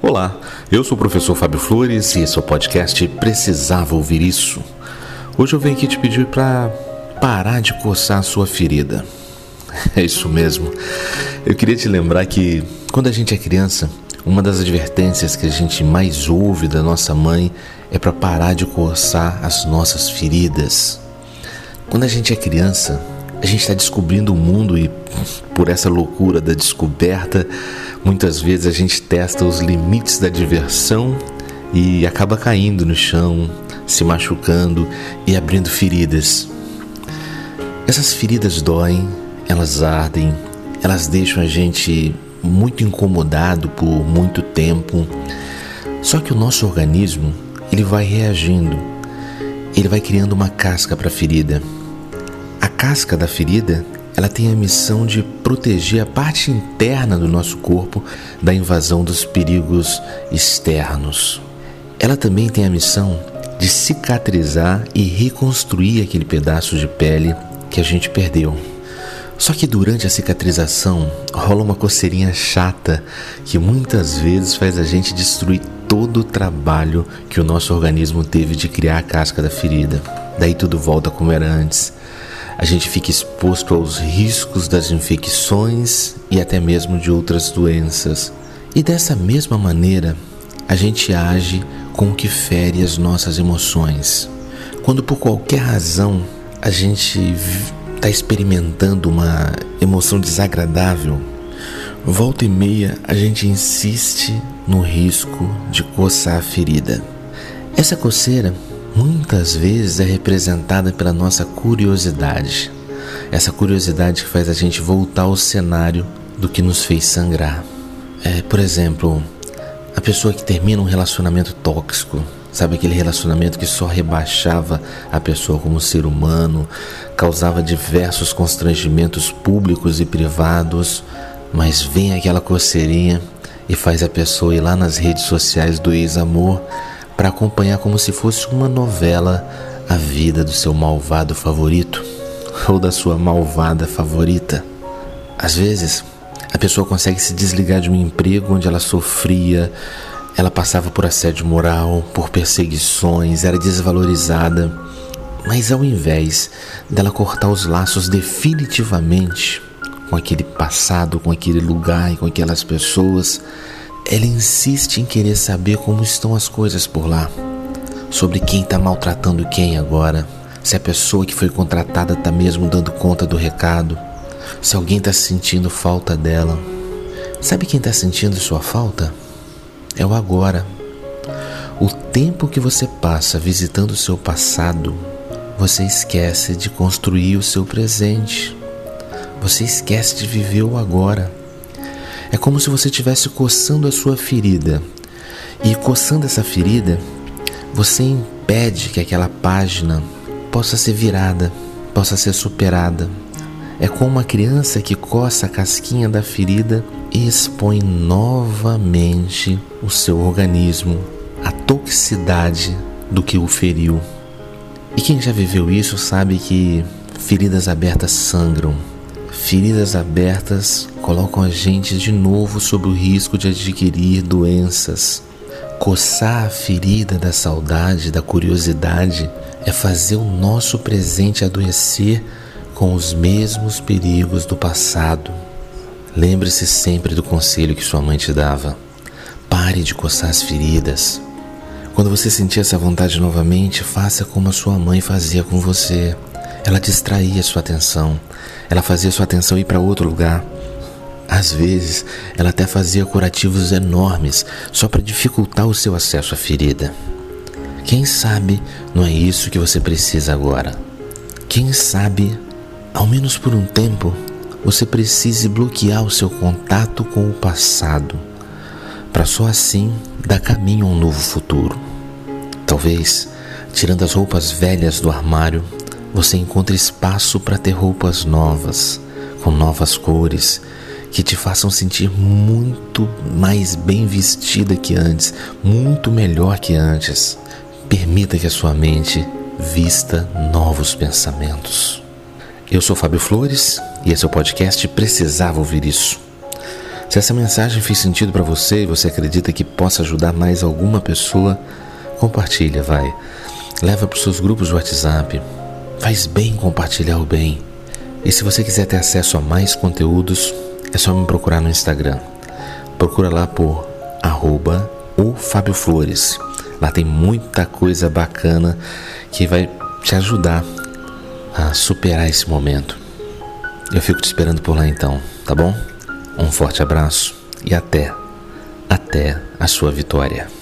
Olá, eu sou o professor Fábio Flores e esse é o podcast Precisava Ouvir Isso. Hoje eu venho aqui te pedir para parar de coçar a sua ferida. É isso mesmo. Eu queria te lembrar que quando a gente é criança, uma das advertências que a gente mais ouve da nossa mãe é para parar de coçar as nossas feridas. Quando a gente é criança, a gente está descobrindo o mundo e por essa loucura da descoberta, muitas vezes a gente testa os limites da diversão e acaba caindo no chão, se machucando e abrindo feridas. Essas feridas doem, elas ardem, elas deixam a gente muito incomodado por muito tempo. Só que o nosso organismo, ele vai reagindo, ele vai criando uma casca para a ferida. A casca da ferida, ela tem a missão de proteger a parte interna do nosso corpo da invasão dos perigos externos. Ela também tem a missão de cicatrizar e reconstruir aquele pedaço de pele que a gente perdeu. Só que durante a cicatrização rola uma coceirinha chata que muitas vezes faz a gente destruir todo o trabalho que o nosso organismo teve de criar a casca da ferida. Daí tudo volta como era antes. A gente fica exposto aos riscos das infecções e até mesmo de outras doenças. E dessa mesma maneira, a gente age com o que fere as nossas emoções. Quando por qualquer razão a gente está experimentando uma emoção desagradável, volta e meia a gente insiste no risco de coçar a ferida. Essa coceira muitas vezes é representada pela nossa curiosidade. Essa curiosidade que faz a gente voltar ao cenário do que nos fez sangrar. Por exemplo, a pessoa que termina um relacionamento tóxico, sabe, aquele relacionamento que só rebaixava a pessoa como ser humano, causava diversos constrangimentos públicos e privados, mas vem aquela coceirinha e faz a pessoa ir lá nas redes sociais do ex-amor para acompanhar como se fosse uma novela a vida do seu malvado favorito ou da sua malvada favorita. Às vezes, a pessoa consegue se desligar de um emprego onde ela sofria, ela passava por assédio moral, por perseguições, era desvalorizada, mas ao invés dela cortar os laços definitivamente com aquele passado, com aquele lugar e com aquelas pessoas, ela insiste em querer saber como estão as coisas por lá, sobre quem está maltratando quem agora, se a pessoa que foi contratada está mesmo dando conta do recado, se alguém está sentindo falta dela. Sabe quem está sentindo sua falta? É o agora. O tempo que você passa visitando o seu passado, você esquece de construir o seu presente. Você esquece de viver o agora. É como se você estivesse coçando a sua ferida. E coçando essa ferida, você impede que aquela página possa ser virada, possa ser superada. É como uma criança que coça a casquinha da ferida e expõe novamente o seu organismo à toxicidade do que o feriu. E quem já viveu isso sabe que feridas abertas sangram. Feridas abertas colocam a gente de novo sob o risco de adquirir doenças. Coçar a ferida da saudade, da curiosidade, é fazer o nosso presente adoecer com os mesmos perigos do passado. Lembre-se sempre do conselho que sua mãe te dava. Pare de coçar as feridas. Quando você sentir essa vontade novamente, faça como a sua mãe fazia com você. Ela distraía sua atenção. Ela fazia sua atenção ir para outro lugar. Às vezes, ela até fazia curativos enormes só para dificultar o seu acesso à ferida. Quem sabe não é isso que você precisa agora? Quem sabe, ao menos por um tempo, você precise bloquear o seu contato com o passado, para só assim dar caminho a um novo futuro. Talvez, tirando as roupas velhas do armário, você encontre espaço para ter roupas novas, com novas cores, que te façam sentir muito mais bem vestida que antes, muito melhor que antes. Permita que a sua mente vista novos pensamentos. Eu sou Fábio Flores e esse é o podcast Precisava Ouvir Isso. Se essa mensagem fez sentido para você e você acredita que possa ajudar mais alguma pessoa, compartilha, vai. Leva para os seus grupos de WhatsApp. Faz bem compartilhar o bem. E se você quiser ter acesso a mais conteúdos, é só me procurar no Instagram. Procura lá por @oFabioFlores. Lá tem muita coisa bacana que vai te ajudar a superar esse momento. Eu fico te esperando por lá então, tá bom? Um forte abraço e até a sua vitória.